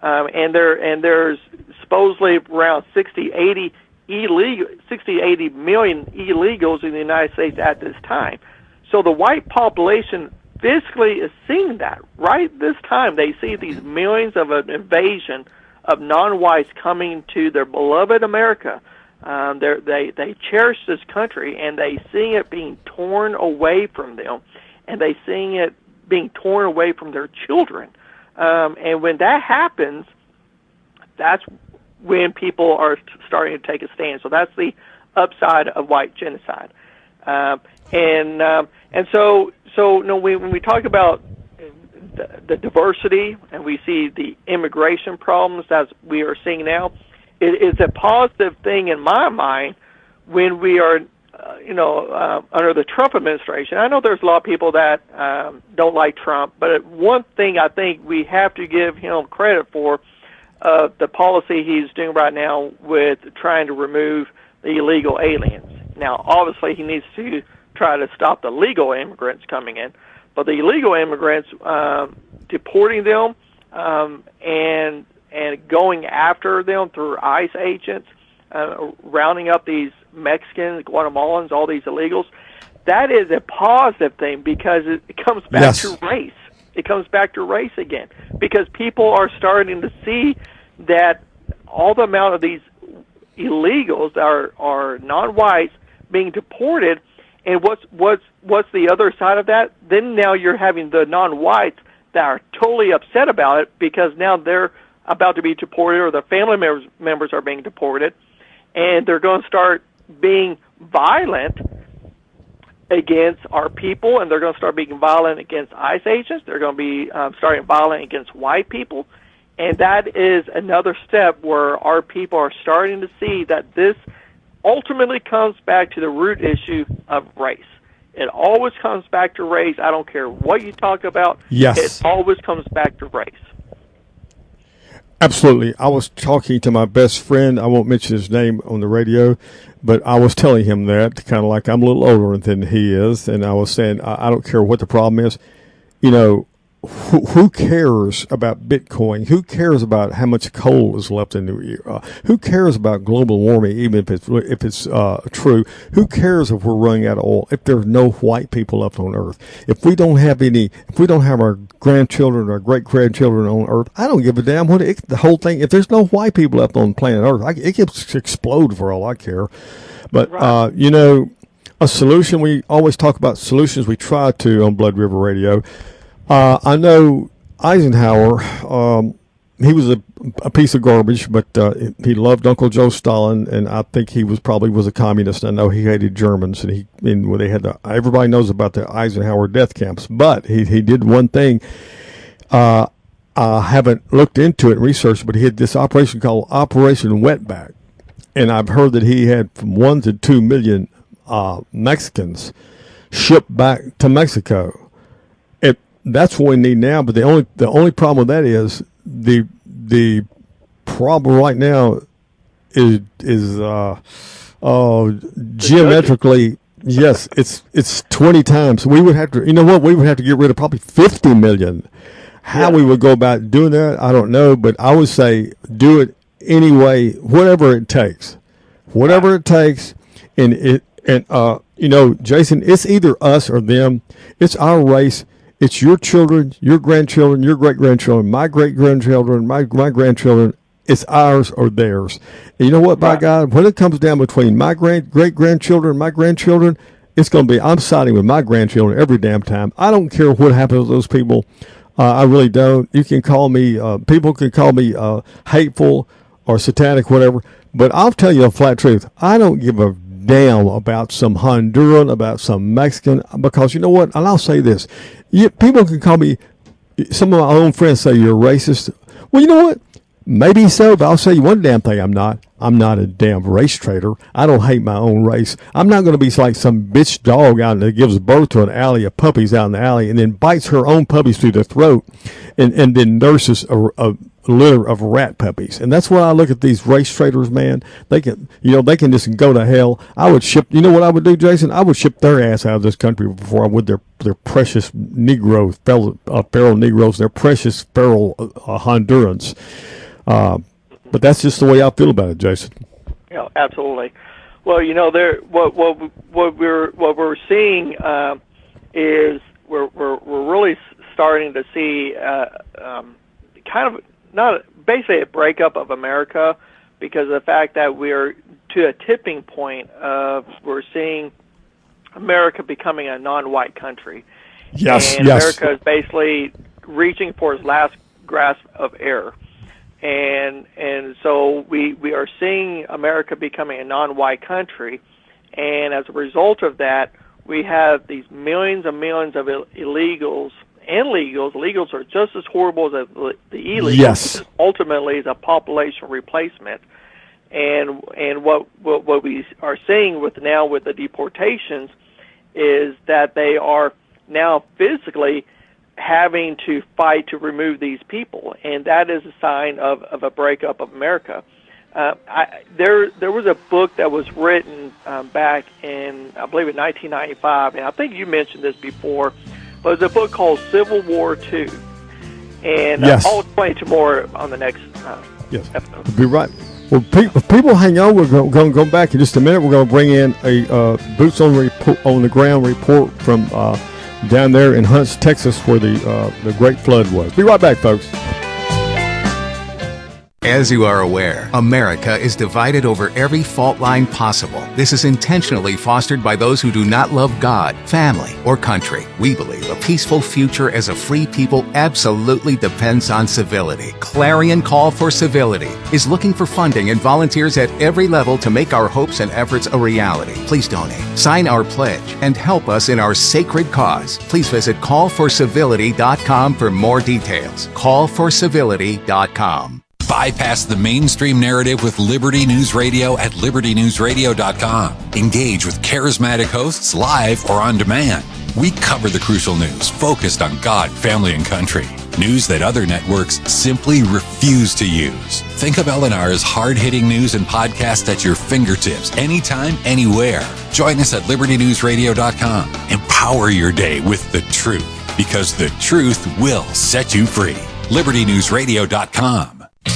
um, and there and there's supposedly around sixty, eighty illegal, sixty, eighty million illegals in the United States at this time. So the white population physically is seeing that right this time. They see these millions of an invasion of non-whites coming to their beloved America. Um, they they cherish this country, and they seeing it being torn away from them, and they seeing it being torn away from their children. Um, and when that happens, that's when people are starting to take a stand. So that's the upside of white genocide. Um, and um, and so so you know, we, when we talk about the, the diversity, and we see the immigration problems as we are seeing now, it is a positive thing in my mind when we are, uh, you know, uh, under the Trump administration. I know there's a lot of people that um, don't like Trump, but one thing I think we have to give him credit for, uh, the policy he's doing right now with trying to remove the illegal aliens. Now, obviously, he needs to try to stop the legal immigrants coming in, but the illegal immigrants, um, deporting them um, and and going after them through ICE agents, uh, rounding up these Mexicans, Guatemalans, all these illegals, that is a positive thing because it, it comes back yes. to race. It comes back to race again because people are starting to see that all the amount of these illegals are are non-whites being deported, and what's what's what's the other side of that? Then now you're having the non-whites that are totally upset about it because now they're about to be deported, or their family members members are being deported, and they're going to start being violent against our people, and they're going to start being violent against ICE agents. They're going to be um, starting violent against white people, and that is another step where our people are starting to see that this ultimately comes back to the root issue of race. It always comes back to race. I don't care what you talk about. Yes. It always comes back to race. Absolutely. I was talking to my best friend. I won't mention his name on the radio, but I was telling him that, kind of like I'm a little older than he is, and I was saying, I, I don't care what the problem is. You know, who, who cares about Bitcoin? Who cares about how much coal is left in the year? Uh, who cares about global warming, even if it's if it's uh, true? Who cares if we're running out of oil? If there's no white people left on Earth, if we don't have any, if we don't have our grandchildren or great grandchildren on Earth, I don't give a damn what it, the whole thing. If there's no white people left on planet Earth, I, it can explode for all I care. But right. uh, you know, a solution. We always talk about solutions. We try to on Blood River Radio. Uh, I know Eisenhower, um, he was a, a piece of garbage, but uh, he loved Uncle Joe Stalin, and I think he was probably was a communist. I know he hated Germans, and he and when they had the everybody knows about the Eisenhower death camps, but he he did one thing. Uh, I haven't looked into it and researched, but he had this operation called Operation Wetback, and I've heard that he had from one to two million uh, Mexicans shipped back to Mexico. That's what we need now, but the only the only problem with that is the the problem right now is is uh oh geometrically yes it's it's twenty times. We would have to you know what we would have to get rid of probably fifty million. How yeah. we would go about doing that, I don't know, but I would say do it anyway, whatever it takes, whatever it takes, and it and uh you know Jason, it's either us or them. It's our race. It's your children, your grandchildren, your great-grandchildren, my great-grandchildren, my my grandchildren. It's ours or theirs. And you know what, by God, when it comes down between my grand, great-grandchildren and my grandchildren, it's going to be, I'm siding with my grandchildren every damn time. I don't care what happens to those people. Uh, I really don't. You can call me, uh, people can call me uh, hateful or satanic, whatever. But I'll tell you a flat truth. I don't give a damn about some Honduran, about some Mexican, because you know what? And I'll say this. You, people can call me, some of my own friends say you're racist. Well, you know what? Maybe so, but I'll say you one damn thing I'm not. I'm not a damn race traitor. I don't hate my own race. I'm not going to be like some bitch dog out that gives birth to an alley of puppies out in the alley and then bites her own puppies through the throat and, and then nurses a, a litter of rat puppies. And that's why I look at these race traders, man. They can, you know, they can just go to hell. I would ship, you know what I would do, Jason? I would ship their ass out of this country before I would their, their precious Negro, feral, uh, feral Negroes, their precious feral uh, Hondurans. Uh, but that's just the way I feel about it, Jason. Yeah, absolutely. Well, you know, there what what what we're what we're seeing uh, is we're we're we're really starting to see uh, um, kind of not basically a breakup of America because of the fact that we're to a tipping point of we're seeing America becoming a non-white country. Yes, and yes. America is basically reaching for its last grasp of air. And and so we we are seeing America becoming a non-white country, and as a result of that, we have these millions and millions of Ill- illegals and legals. Legals are just as horrible as the, the illegals. Yes. Ultimately, is a population replacement, and and what, what what we are seeing with now with the deportations is that they are now physically having to fight to remove these people, and that is a sign of, of a breakup of America. Uh, I, there there was a book that was written um, back in, I believe, in nineteen ninety-five, and I think you mentioned this before, but it was a book called Civil War Two. And yes. uh, I'll explain to more on the next uh, yes. episode. We'll be right. Well, pe- if people hang on, we're going to go back in just a minute. We're going to bring in a uh, boots on, report, on the ground report from uh, down there in Hunts, Texas, where the uh, the Great Flood was. Be right back, folks. As you are aware, America is divided over every fault line possible. This is intentionally fostered by those who do not love God, family, or country. We believe a peaceful future as a free people absolutely depends on civility. Clarion Call for Civility is looking for funding and volunteers at every level to make our hopes and efforts a reality. Please donate, sign our pledge, and help us in our sacred cause. Please visit call for civility dot com for more details. call for civility dot com. Bypass the mainstream narrative with Liberty News Radio at liberty news radio dot com. Engage with charismatic hosts live or on demand. We cover the crucial news focused on God, family, and country. News that other networks simply refuse to use. Think of L N R's hard-hitting news and podcasts at your fingertips, anytime, anywhere. Join us at liberty news radio dot com. Empower your day with the truth, because the truth will set you free. liberty news radio dot com.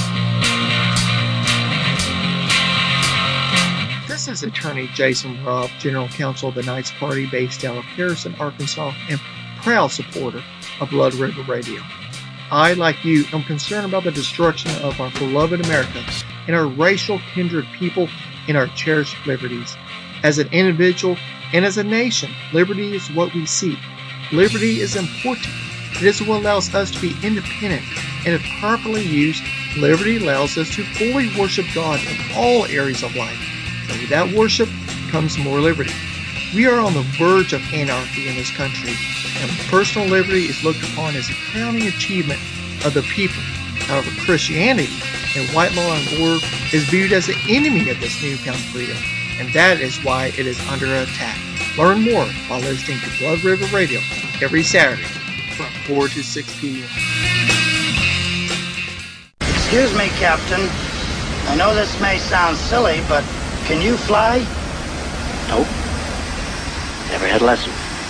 This is attorney Jason Ruff, General Counsel of the Knights Party based out of Harrison, Arkansas, and proud supporter of Blood River Radio. I, like you, am concerned about the destruction of our beloved America and our racial kindred people and our cherished liberties. As an individual and as a nation, liberty is what we seek. Liberty is important. It is what allows us to be independent, and if properly used, liberty allows us to fully worship God in all areas of life. And with that worship comes more liberty. We are on the verge of anarchy in this country, and personal liberty is looked upon as a crowning achievement of the people. However, Christianity and white law and order is viewed as the enemy of this newfound freedom, and that is why it is under attack. Learn more by listening to Blood River Radio every Saturday from four to six p.m. Excuse me, Captain. I know this may sound silly, but can you fly? Nope. Never had a lesson.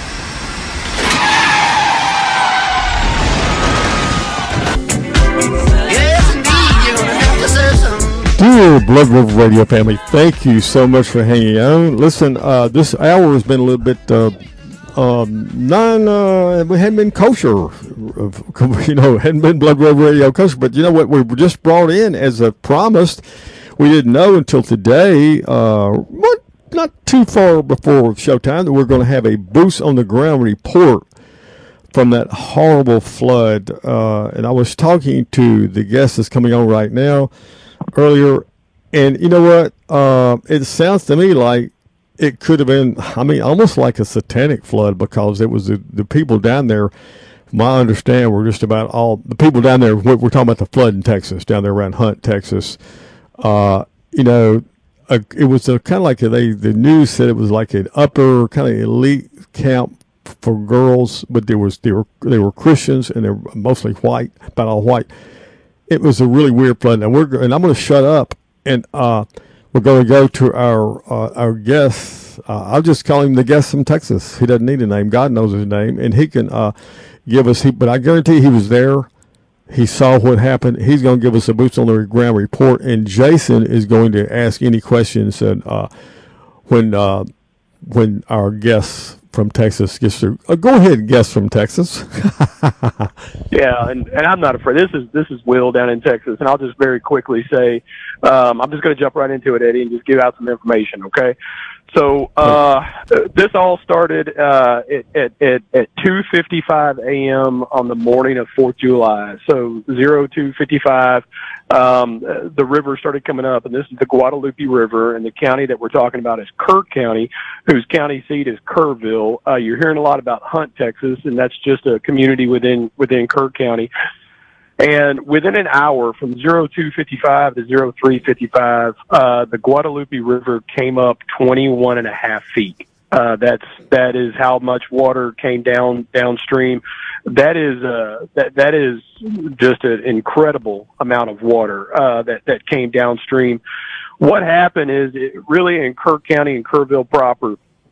Dear Blood River Radio family, thank you so much for hanging on. Listen, uh, this hour has been a little bit uh, um, non, uh, we hadn't been kosher, you know, hadn't been Blood River Radio kosher, but you know what, we were just brought in as a promised. We didn't know until today, uh, what, not too far before showtime, that we're going to have a boots on the ground report from that horrible flood. Uh, and I was talking to the guest that's coming on right now earlier, and you know what? Uh, it sounds to me like it could have been, I mean, almost like a satanic flood, because it was the, the people down there, from my understanding, were just about all, the people down there, we're talking about the flood in Texas, down there around Hunt, Texas. Uh, you know, a, it was a kind of like a, they the news said it was like an upper kind of elite camp for girls, but there was they were they were Christians and they were mostly white, about all white. It was a really weird flood, and we're and I'm going to shut up, and uh, we're going to go to our uh, our guest. Uh, I'll just call him the guest from Texas. He doesn't need a name. God knows his name, and he can uh, give us. He, but I guarantee he was there. He saw what happened. He's going to give us a boots on the ground report, and Jason is going to ask any questions and uh, when uh, when our guest from Texas gets through. Uh, go ahead, guest from Texas. Yeah, and, and I'm not afraid. This is this is Will down in Texas, and I'll just very quickly say, um, I'm just going to jump right into it, Eddie, and just give out some information, okay? So uh, this all started uh, at, at, at, at two fifty-five a.m. on the morning of fourth of July. So zero two fifty-five, um, the river started coming up, and this is the Guadalupe River, and the county that we're talking about is Kirk County, whose county seat is Kerrville. Uh, you're hearing a lot about Hunt, Texas, and that's just a community within within Kirk County. And within an hour, from zero two fifty-five to zero three fifty-five, uh, the Guadalupe River came up twenty-one and a half feet. Uh, that's, that is how much water came down, downstream. That is, uh, that, that is just an incredible amount of water, uh, that, that came downstream. What happened is it really in Kirk County and Kerrville proper,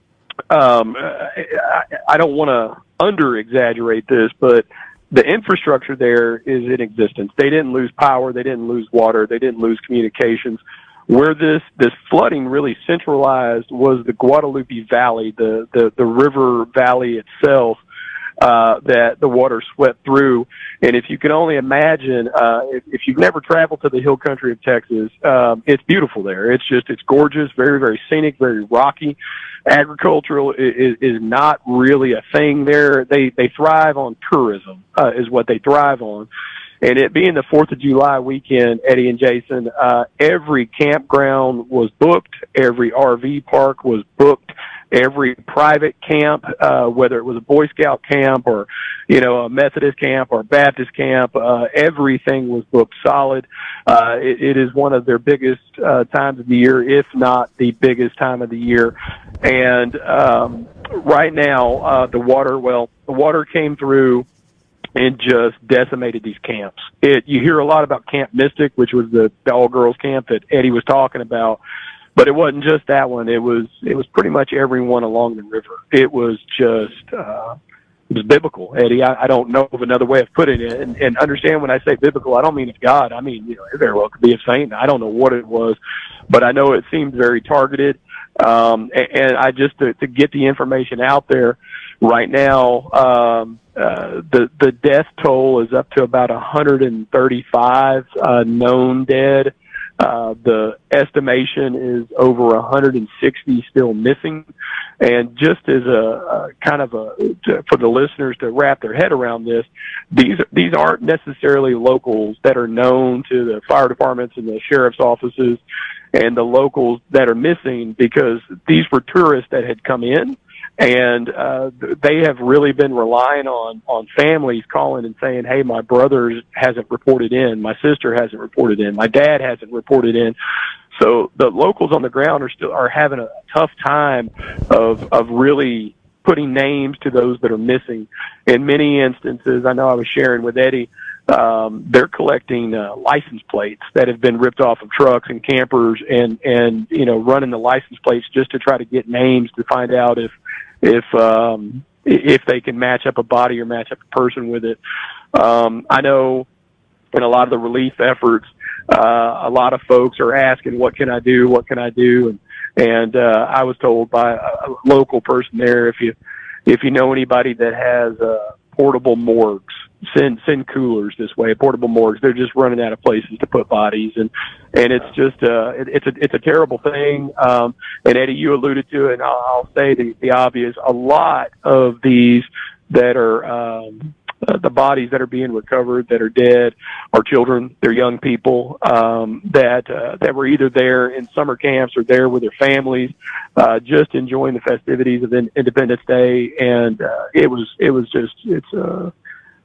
um, I, I don't want to under exaggerate this, but the infrastructure there is in existence. They didn't lose power. They didn't lose water. They didn't lose communications. Where this, this flooding really centralized was the Guadalupe Valley, the, the, the river valley itself, uh, that the water swept through. And if you can only imagine, uh, if, if you've never traveled to the hill country of Texas, um, it's beautiful there. It's just, it's gorgeous, very, very scenic, very rocky. Agricultural is, is not really a thing there. They, they thrive on tourism, uh, is what they thrive on. And it being the fourth of July weekend, Eddie and Jason, uh, every campground was booked. Every R V park was booked. Every private camp, uh, whether it was a Boy Scout camp or, you know, a Methodist camp or a Baptist camp, uh, everything was booked solid. Uh, it, it is one of their biggest, uh, times of the year, if not the biggest time of the year. And, um, right now, uh, the water, well, the water came through and just decimated these camps. It, you hear a lot about Camp Mystic, which was the, the all-girls camp that Eddie was talking about, but it wasn't just that one. It was, it was pretty much everyone along the river. It was just, uh, it was biblical, Eddie. I, I don't know of another way of putting it. And, and understand when I say biblical, I don't mean it's God. I mean, you know, it very well could be a saint. I don't know what it was, but I know it seemed very targeted. Um, and, and I just, to, to get the information out there right now, um, uh, the, the death toll is up to about one hundred thirty-five, uh, known dead. Uh, the estimation is over one hundred sixty still missing. And just as a, a kind of a, to, for the listeners to wrap their head around this, these, these aren't necessarily locals that are known to the fire departments and the sheriff's offices and the locals that are missing, because these were tourists that had come in. And, uh, they have really been relying on, on families calling and saying, hey, my brother hasn't reported in. My sister hasn't reported in. My dad hasn't reported in. So the locals on the ground are still, are having a tough time of, of really putting names to those that are missing. In many instances, I know I was sharing with Eddie, um, they're collecting, uh, license plates that have been ripped off of trucks and campers and, and, you know, running the license plates just to try to get names to find out if, if, um, if they can match up a body or match up a person with it. Um, I know in a lot of the relief efforts, uh, a lot of folks are asking, what can I do? What can I do? And, and, uh, I was told by a local person there, if you, if you know anybody that has, uh, portable morgues, send, send coolers this way, portable morgues. They're just running out of places to put bodies. And, and it's just, uh, it, it's a, it's a terrible thing. Um, and Eddie, you alluded to it, and I'll, I'll say the, the obvious. A lot of these that are, um, uh, the bodies that are being recovered that are dead are children. They're young people, um, that, uh, that were either there in summer camps or there with their families, uh, just enjoying the festivities of Independence Day. And, uh, it was, it was just, it's, uh,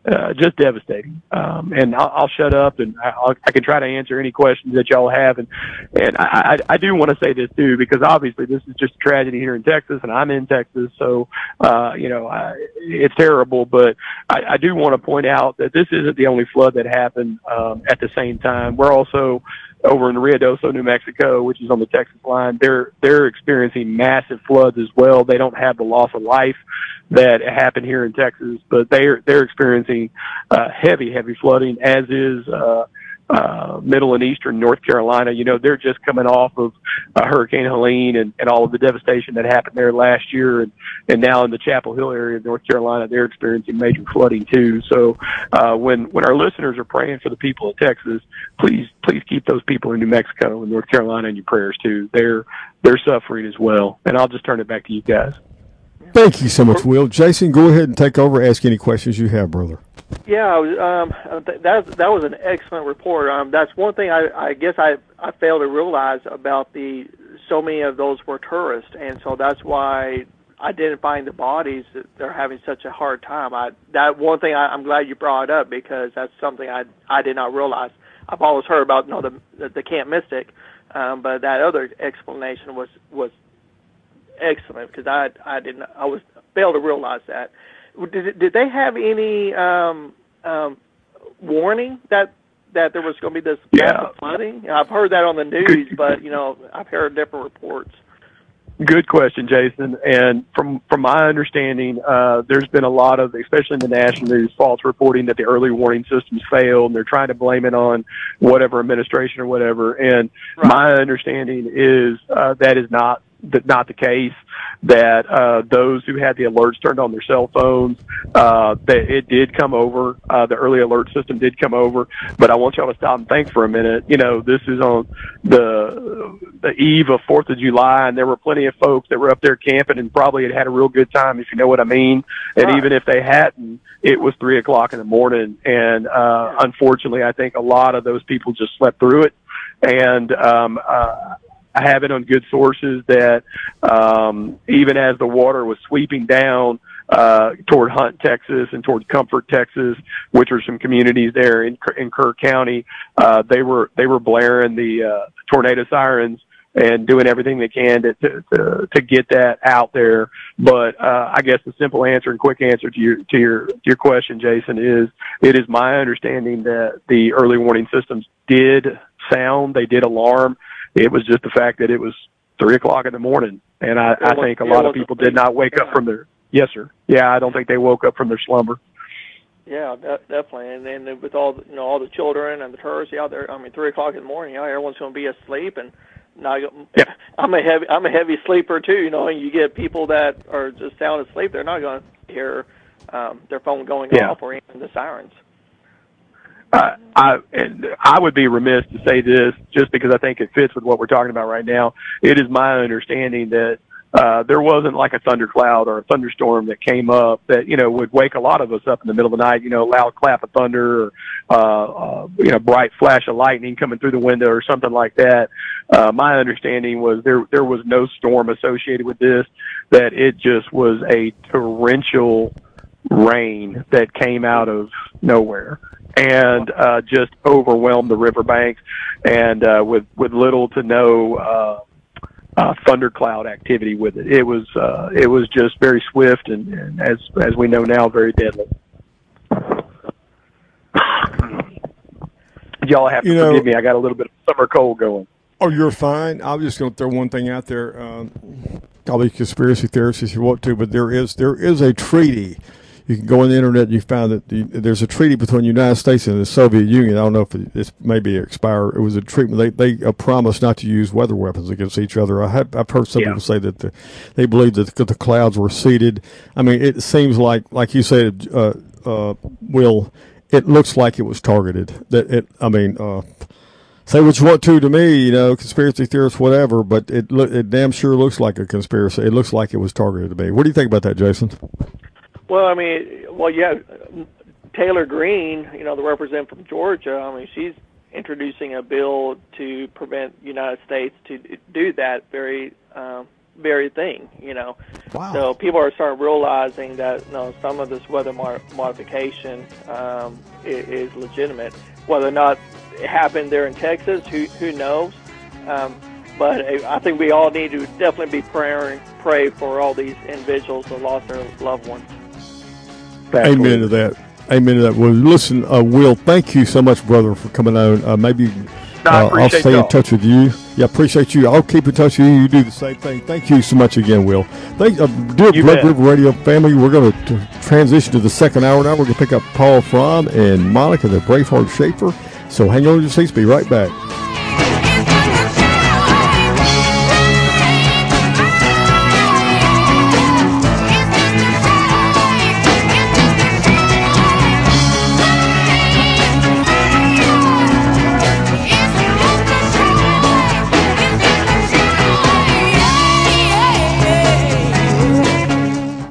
uh, just devastating. Um, and I'll, I'll shut up, and I'll, I can try to answer any questions that y'all have. And and I, I, I do want to say this too, because obviously this is just a tragedy here in Texas, and I'm in Texas, so uh, you know I, it's terrible. But I, I do want to point out that this isn't the only flood that happened um, at the same time. We're also over in Ruidoso, New Mexico, which is on the Texas line. They're they're experiencing massive floods as well. They don't have the loss of life that happened here in Texas, but they're they're experiencing uh, heavy, heavy flooding, as is uh, uh, middle and eastern North Carolina. You know, they're just coming off of uh, Hurricane Helene and, and all of the devastation that happened there last year, and, and now in the Chapel Hill area of North Carolina, they're experiencing major flooding too. So uh, when when our listeners are praying for the people of Texas, please please keep those people in New Mexico and North Carolina in your prayers too. They're they're suffering as well. And I'll just turn it back to you guys. Thank you so much, Will. Jason, go ahead and take over. Ask any questions you have, brother. Yeah, um, that that was an excellent report. Um, that's one thing I, I guess I I failed to realize about the so many of those were tourists, and so that's why identifying the bodies, they're having such a hard time. I that one thing I, I'm glad you brought up, because that's something I I did not realize. I've always heard about you know the the, the Camp Mystic, um, but that other explanation was was excellent, because I I didn't I was failed to realize that. Did did they have any um, um, warning that that there was going to be this yeah. massive flooding? I've heard that on the news, but you know I've heard different reports. Good question, Jason. And from from my understanding, uh, there's been a lot of, especially in the national news, false reporting that the early warning systems failed, and they're trying to blame it on whatever administration or whatever. And right. my understanding is uh, that is not that not the case. That uh, those who had the alerts turned on their cell phones, uh, that it did come over. Uh, the early alert system did come over. But I want y'all to stop and think for a minute. You know, this is on the the eve of Fourth of July, and there were plenty of folks that were up there camping and probably had had a real good time, if you know what I mean. And right. even if they hadn't, it was three o'clock in the morning. And uh, unfortunately, I think a lot of those people just slept through it. And um, uh, I have it on good sources that um, even as the water was sweeping down uh, toward Hunt, Texas, and toward Comfort, Texas, which are some communities there in, in Kerr County, uh, they were they were blaring the uh, tornado sirens and doing everything they can to to, to, to get that out there. But uh, I guess the simple answer and quick answer to your to your to your question, Jason, is it is my understanding that the early warning systems did sound, they did alarm. It was just the fact that it was three o'clock in the morning, and I, I think a lot of people did not wake up from their yes, sir. Yeah, I don't think they woke up from their slumber. Yeah, de- definitely, and then with all the, you know all the children and the tourists out there, I mean, three o'clock in the morning, you know, everyone's going to be asleep, and now yeah. I'm a heavy I'm a heavy sleeper too, you know, and you get people that are just sound asleep, they're not going to hear um, their phone going yeah. off or even the sirens. Uh, I and I would be remiss to say this just because I think it fits with what we're talking about right now. It is my understanding that uh, there wasn't like a thundercloud or a thunderstorm that came up that, you know, would wake a lot of us up in the middle of the night, you know, loud clap of thunder or, uh, uh, you know, bright flash of lightning coming through the window or something like that. Uh, my understanding was there, there was no storm associated with this, that it just was a torrential rain that came out of nowhere and uh, just overwhelmed the riverbanks, and uh, with with little to no uh, uh, thundercloud activity with it. It was uh, it was just very swift and, and as as we know now, very deadly. Y'all have to you forgive know, me. I got a little bit of summer cold going. Oh, you're fine. I'm just going to throw one thing out there. Um, probably conspiracy theorists if you want to, but there is there is a treaty. You can go on the internet and you find that the, there's a treaty between the United States and the Soviet Union. I don't know if it, it's maybe expired. It was a treatment. They they uh, promised not to use weather weapons against each other. I have, I've heard some yeah. people say that the, they believe that the, the clouds were seeded. I mean, it seems like, like you said, uh, uh, Will, it looks like it was targeted. That it. I mean, uh, say what you want to to me, you know, conspiracy theorists, whatever, but it lo- it damn sure looks like a conspiracy. It looks like it was targeted to me. What do you think about that, Jason? Well, I mean, well, yeah, Taylor Greene, you know, the representative from Georgia, I mean, she's introducing a bill to prevent the United States to do that very, um, very thing, you know. Wow. So people are starting realizing that, you know, some of this weather mod- modification um, is, is legitimate. Whether or not it happened there in Texas, who who knows? Um, but I think we all need to definitely be praying, pray for all these individuals that lost their loved ones. Absolutely. Amen to that. Amen to that. Well, listen, uh, Will, thank you so much, brother, for coming on. Uh, maybe no, uh, I'll stay y'all. in touch with you. Yeah, appreciate you. I'll keep in touch with you. You do the same thing. Thank you so much again, Will. Thank, uh, dear You Blood bet. River Radio family, we're going to transition to the second hour now. We're going to pick up Paul Fromm and Monica, the Braveheart Schaefer. So hang on to your seats. Be right back.